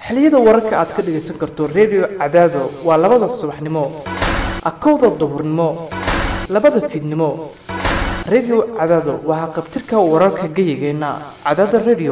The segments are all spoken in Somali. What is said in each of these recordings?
xilliyada wararka aad ka dhageysan karto radio Cadaado waa 2 subaxnimo akowda duhurnimo 2 fiidnimo radio Cadaado waa qabtirka wararka gayigeena Cadaado radio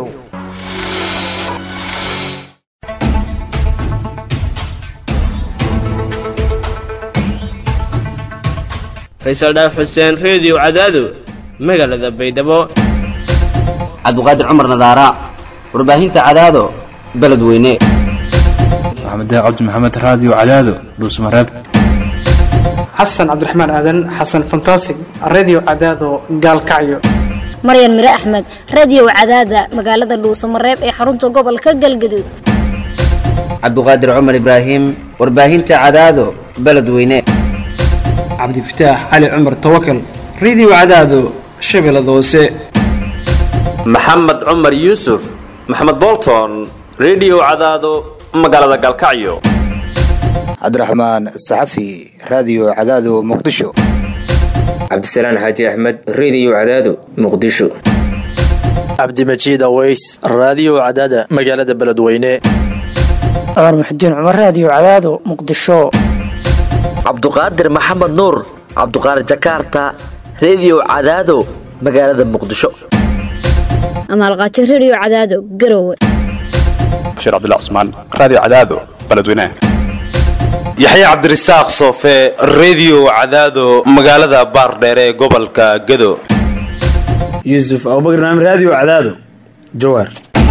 Faisal Dhaaf Xuseen Radio Cadaado magaalada Baydhabo Cabduqaadir Cumar Nadaara warbaahinta Cadaado beledweyne Maxamed Cabdi Maxamed Radio Cadaado Dhuusmareeb Xasan Cabdiraxmaan Aadan Xasan Fantastic Radio Cadaado Gaalkacyo Maryan Mire Axmed Radio Cadaado magaalada Dhuusmareeb ee xarunta gobolka Galgaduud Cabduqaadir Cumar Ibraahim warbaahinta Cadaado beledweyne عبد الفتاح علي عمر توكل ريديو عدادو شبل دوسي محمد عمر يوسف محمد بولتون ريديو عدادو مقالة قالكعيو عبد الرحمن الصحفي راديو عدادو مقدشو عبد السلام حاجي أحمد راديو عدادو مقدشو عبد المجيد أويس راديو عدادة مقالة بلدوينة عمر محدين عمر راديو عدادو مقدشو Cabduqaadir Maxamed Nuur Cabduqaadir Jakarta Radio Cadaado magaalada Muqdisho Amal Qaaji Radio Cadaado Garowe Bashir Abdullah Usman Radio Cadaado Baladweyne Yaxya Cabdirasaaq Soofe Radio Cadaado magaalada Baardheer ee gobolka Gado Yusuf Abubakar Radio Cadaado Jowhar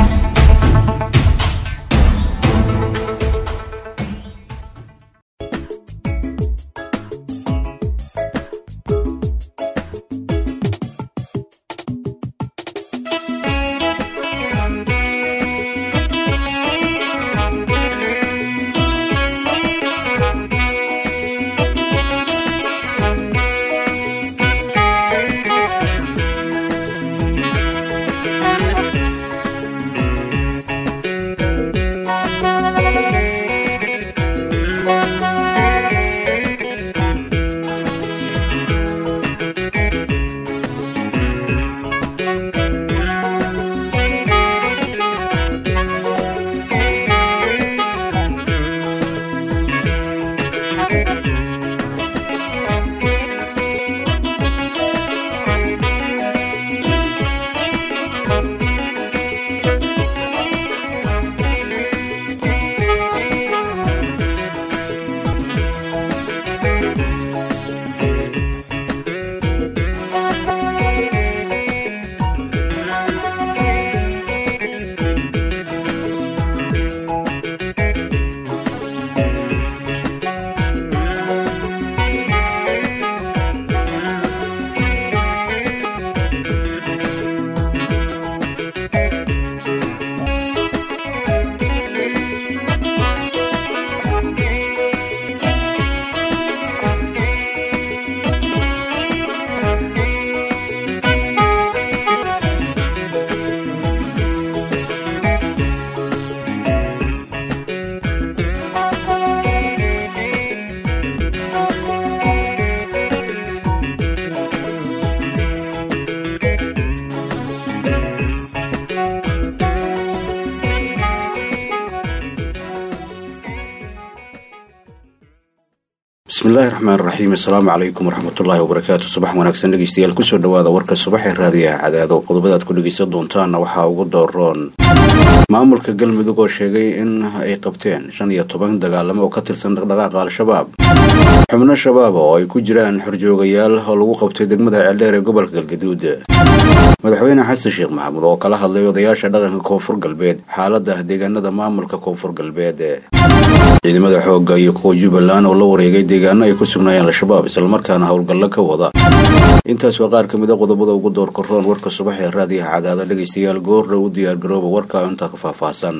بسم الله الرحمن الرحيم السلام عليكم ورحمة الله وبركاته صباح ونكسن دغيستيال كسو دواada warka subax ee raadiyaha Cadaado qodobada ku dhageysan doontaan waxa ugu dooran maamulka galmudug oo sheegay in ay qabteen 15 dagaalamo oo ka tirsan dhaqdhaqaaqa al-shabaab xubno shabaab oo ay ku jiraan xorjoogayaal oo lagu qabtay degmada Ceeldheer ee gobolka Galgaduud madaxweyne Xasan Sheekh Maxamuud oo kala hadlay odayaasha dhaqanka Koonfur Galbeed xaaladda deegaanada maamulka Koonfur Galbeed ciidamada xoogga iyo kuwa Jubbaland oo la wareegay deegaano ay ku sugnaayeen al-shabaab isla markaana howlgal ka wada intaas waa qaar kamid ah qodobada ugu door korroon warka subax ee raadiyaha Cadaado dhageystayaal goor u diyaar garooba warka inta ka faahfaahsan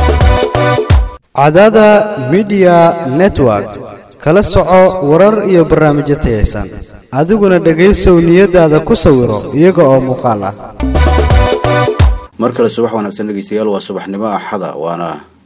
Cadaado Media Network kala soco warar iyo barnaamijyo tayeysan adiguna dhageyso niyadaada ku sawiro iyaga oo muuqaal ah markale subax wanaagsan dhageystayaal waa subaxnimo axada waana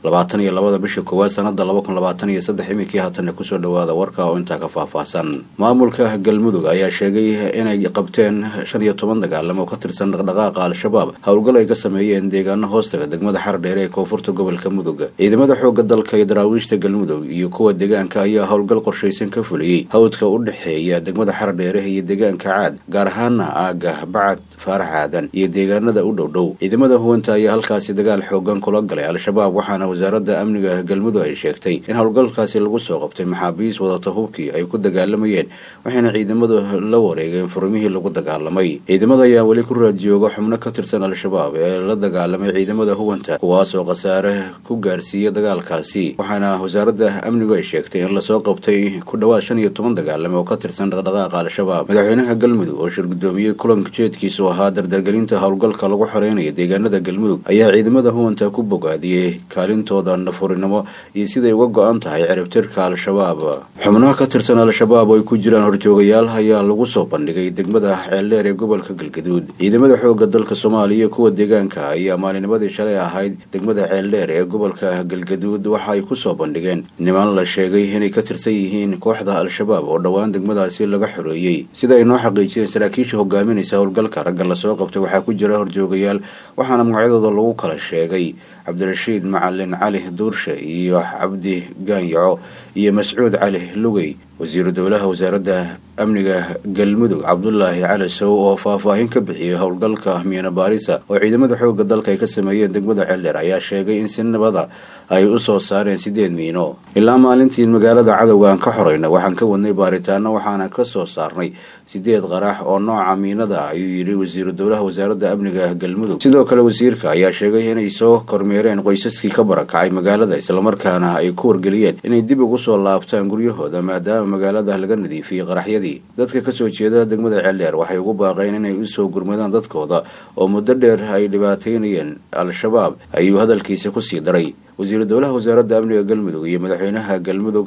22 bisha koowaad sanada 2023 iminkii haatan kusoo dhawaada warka oo inta ka faahfaahsan. Maamulka Galmudug ayaa sheegay inay qabteen 15 dagaalamo ka tirsan dhaqdhaqaaqa Al-Shabaab howlgal ay ka sameeyeen deegaano hoostaga degmada Xardheer ee koonfurta gobolka Mudug. Ciidamada xoogga dalka iyo daraawiishta Galmudug iyo kuwa deegaanka ayaa howlgal qorsheysan ka fuliyay hawdka u dhaxeeya degmada Xardheer iyo deegaanka Caad, gaar ahaan aaga Bacad Faarax Aadan iyo deegaanada u dhow. Ciidamada huwanta ayaa halkaasi dagaal xoogan kula galay Al-Shabaab, waxaana wasaaradda amniga Galmudug ay sheegtay in howlgalkaasi lagu soo qabtay maxaabiis wadata hubkii ay ku dagaalamayeen, waxaana ciidamadu la wareegeen furmihii lagu dagaalamay. Ciidamada ayaa wali ku raad jooga xubno ka tirsan Al-Shabaab ee la dagaalamay ciidamada huwanta, kuwaas oo khasaare ku gaarsiiyay dagaalkaasi, waxaana wasaaradda amnigu ay sheegtay in la soo qabtay ku dhawaad 15 dagaalamo oo ka tirsan dhaqdhaqaaqa Al-Shabaab. Madaxweynaha Galmudug oo shir gudoomiyay kulanka jeedkiisu ahaa dardargelinta howlgalka lagu xoreynayo deegaanada Galmudug ayaa ciidamada huwanta ku bogaadiyay kaalintooda nafurinimo iyo siday uga go'an tahay ciribtirka Al-Shabaab. xubnaha ka tirsan Al-Shabaab oo ay ku jiraan horjoogayaal ayaa lagu soo bandhigay degmada Ceeldheer ee gobolka Galgaduud. ciidamada xoogga dalka Soomaaliya kuwa deegaanka ayaa maalinimadii shalay ahayd degmada Ceeldheer ee gobolka Galgaduud waxa ay ku soo bandhigeen niman la sheegay inay ka tirsan yihiin kooxda Al-Shabaab oo dhawaan degmadaasi laga xoreeyay. sida ay noo xaqiijiyeen saraakiisha hogaaminaysa howlgalka ragga la soo qabtay waxaa ku jira horjoogayaal, waxaana magacyadooda lagu kala sheegay Cabdirashiid Macalin Cali Duurshe iyo Cabdi Gaanyaco iyo Mascuud Cali Lugay. wasiiru dowlaha wasaaradda amniga Galmudug Cabdullaahi Cali Sow oo faahfaahin ka bixiyay howlgalka Miina Baarisa oo ciidamada xoogga dalka ay ka sameeyeen degmada Ceeldheer ayaa sheegay in si nabada ay u soo saareen 8 miino. ilaa maalintii magaalada cadowga aan ka xoreyna waxaan ka wadnay baaritaano, waxaana ka soo saarnay 8 qarax oo nooca miinada ayuu yiri wasiiru dowlaha wasaaradda amniga Galmudug. sidoo kale wasiirka ayaa sheegay inay soo kormeereen qoysaskii ka barakacay magaalada, isla markaana ay ku wargeliyeen inay dib ugu soo laabtaan guryahooda maadaama magaalada laga nadiifiyay qaraxyadii. dadka ka soo jeeda degmada Ceeldheer waxay ugu baaqeen inay u soo gurmadaan dadkooda oo muddo dheer ay dhibaateynayeen Al-Shabaab, ayuu hadalkiisa ku sii daray. wasiiru dowlaha wasaaradda amniga Galmudug iyo madaxweynaha Galmudug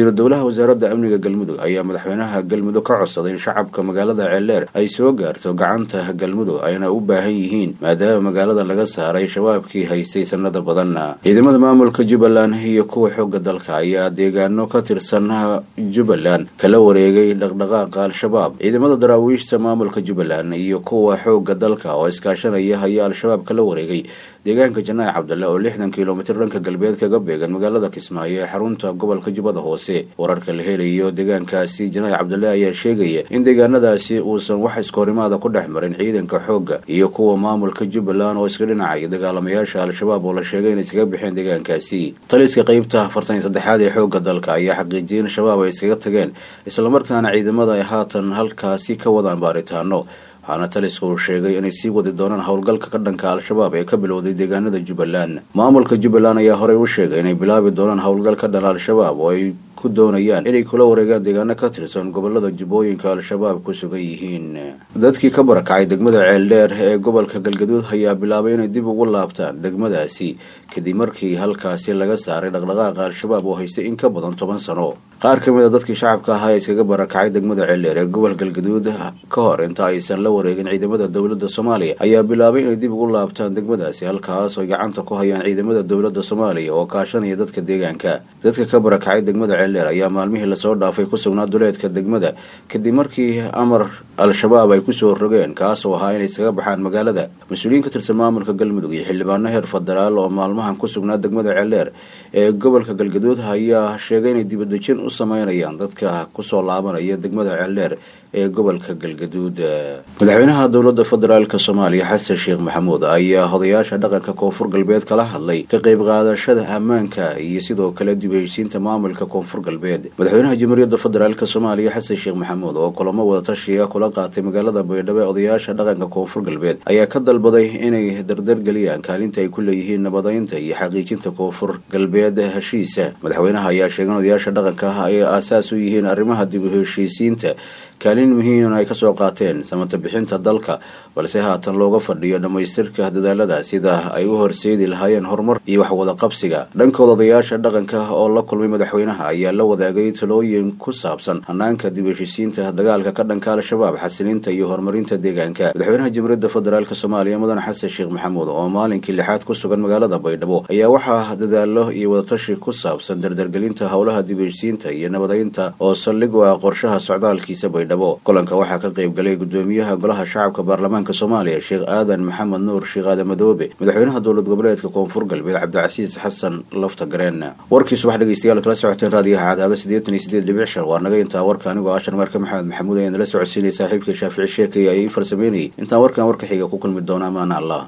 ayaa madaxweynaha Galmudug ka codsaday in shacabka magaalada Ceeldheer ay soo gaarto gacanta Galmudug ayna u baahan yihiin maadaama magaalada laga saaray shabaabkii haystay sanado badan. ciidamada maamulka Jubbaland iyo kuwa xoogga dalka ayaa deegaano ka tirsan Jubbaland kala wareegay dhaqdhaqaaqa Al-Shabaab. ciidamada daraawiishta maamulka Jubbaland iyo kuwa xoogga dalka oo iskaashanaya ayaa Al-Shabaab kala wareegay deegaanka Janaac Cabdulle oo 60 kiiloomitir dhanka galbeed kaga beegan magaalada Kismaayo ee xarunta gobolka Jubbada Hoose. wararka la helayo deegaankaasi Janaac Cabdulle ayaa sheegaya in deegaanadaasi uusan wax iskoorimaada ku dhexmarin ciidanka xoogga iyo kuwa maamulka Jubbaland oo iska dhinacay dagaalamayaasha Al-Shabaab oo la sheegay inay iskaga bixeen deegaankaasi. taliska qaybta 43 ee xoogga dalka ayaa xaqiijiyay in Shabaab ay iskaga tageen, isla markaana ciidamada ay haatan halkaasi ka wadaan baaritaano. waxaana talisku uu sheegay inay sii wadi doonaan howlgalka ka dhanka Al-Shabaab ee ka bilowday deegaanada Jubbaland. maamulka Jubbaland ayaa horey u sheegay inay bilaabi doonaan howlgal ka dhan Al-Shabaab oo ay ku doonayaan inay kula wareegaan deegaano ka tirsan gobolada Jubbooyinka Al-Shabaab ku sugan yihiin. dadkii ka barakacay degmada Ceeldheer ee gobolka Galgaduud ayaa bilaabay inay dib ugu laabtaan degmadaasi kadib markii halkaasi laga saaray dhaqdhaqaaqa Al-Shabaab oo haystay in ka badan 10 sano. qaar ka mid ah dadkii shacabka ahaa ee iskaga barakacay degmada Ceeldheer ee gobolka Galgaduud ka hor inta aysan la wareegin ciidamada dowladda Soomaaliya ayaa bilaabay inay dib ugu laabtaan degmadaasi, halkaas oo gacanta ku hayaan ciidamada dowladda Soomaaliya oo kaashanaya dadka deegaanka. dadka ka barakacay degmada Ceeldheer ayaa maalmihii la soo dhaafay ku sugnaa duleedka degmada kadib markii amar Al-Shabaab ay ku soo rogeen kaas oo ahaa inay iskaga baxaan magaalada. mas'uuliyiin ka tirsan maamulka Galmudug iyo xildhibaano heer federaal oo maalmahan ku sugnaa degmada Ceeldheer ee gobolka Galgaduud ayaa sheegay inay dibadejin u sameynayaan dadka ku soo laabanaya degmada Ceeldheer ee gobolka Galgaduud. madaxweynaha dowladda federaalka Soomaaliya Xasan Sheekh Maxamuud ayaa odayaasha dhaqanka Koonfur Galbeed kala hadlay ka qayb qaadashada ammaanka iyo sidoo kale dib u heshiisiinta maamulka Koonfur Galbeed. madaxweynaha Jamhuuriyadda Federaalka Soomaaliya Xasan Sheekh Maxamuud oo kulamo wada tashiya kula qaatay magaalada Baydhabo ee odayaasha dhaqanka Koonfur Galbeed ayaa ka dalbaday inay dardar galiyaan kaalinta ay ku leeyihiin nabadeynta iyo xaqiijinta Koonfur Galbeed heshiisa. madaxweynaha ayaa sheegay in odayaasha dhaqanka ay aasaas u yihiin arrimaha dib u heshiisiinta, kaalin muhiim ay ka soo qaateen samata bixinta dalka, balse haatan looga fadhiyo dhammaystirka dadaalada sida ay u horseedi lahaayeen horumar iyo wax wada qabsiga. dhankooda odayaasha dhaqanka oo la kulmay madaxweynaha ayaa la wadaagay talooyin ku saabsan hanaanka dib u heshiisiinta dagaalka ka dhanka al-shabaab, xasilinta iyo horumarinta deegaanka. madaxweynaha jamhuuriyadda federaalk soomaaliya mudane xasan sheekh maxamuud oo maalinkii 6aad ku sugan magaalada baydhabo ayaa waxaa dadaalo iyo wadatashi ku saabsan dardargelinta howlaha dib u heshiisiinta iyo nabadeynta oo saldhig u ah qorshaha socdaalkiisa baydhabo. kulanka waxaa ka qayb galay gudoomiyaha golaha shacabka baarlamaanka soomaaliya sheekh aadan maxamed nuur sheekh aadan madoobe, madaxweynaha dowlad goboleedka koonfur galbeed cabdicasiis xasan lafta gareen. warkii subax dhegeystayaal kala socoteen raadiyaha cadaada 88.5 waa naga intaa warka anigoo ashar marka maxamed maxamuud ayaan la socodsiinay saaxiibkii shaafici sheekay ayay farsameynay intaan warkan warka xiga ku kulmi doona amaana allah.